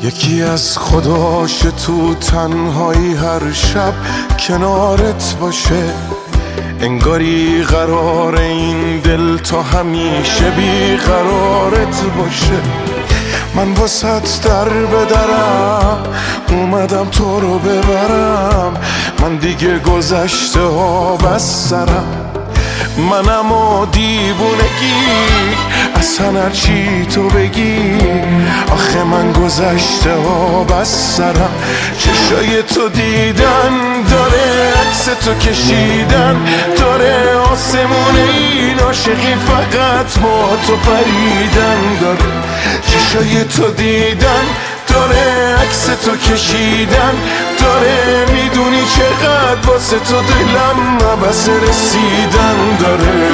یکی از خداش تو تنهایی هر شب کنارت باشه، انگاری قرار این دل تا همیشه بی قرارت باشه. من واسط در به درم اومدم تو رو ببرم، من دیگه گذشته ها بس سرم، منم و دیوونگی اصلا هرچی تو بگی، آخه من گذشته ها بس سرم. چشای تو دیدن داره، عکس تو کشیدن داره، آسمون این عاشقی فقط با تو پریدن داره. چشای تو دیدن داره، عکس تو کشیدن داره، میدونی چقدر واسه تو دلم عبس رسیدن داره.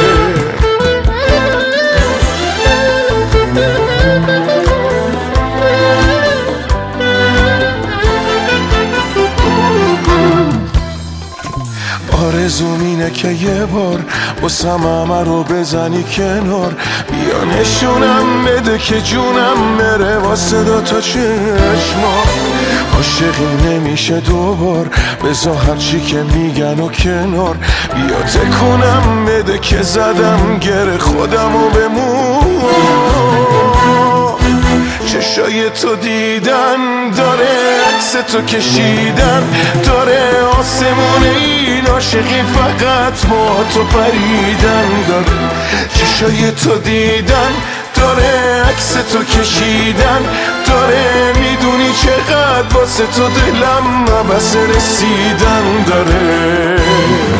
آرزوم اینه که یه بار واسم همه رو بزنی کنار، بیا نشونم بده که جونم بره واسه دوتا چشما. عاشقی نمیشه دوبار، بذار هرچی که میگن و کنار، بیا تکونم بده که زدم گره خودم و بمون. چشای تو دیدن داره، عکس تو کشیدن داره، آسمون این عاشقی فقط با تو پریدن داره. چشای تو دیدن داره، عکس تو کشیدن داره، میدونی چقدر واسه تو دلم عبس رسیدن داره.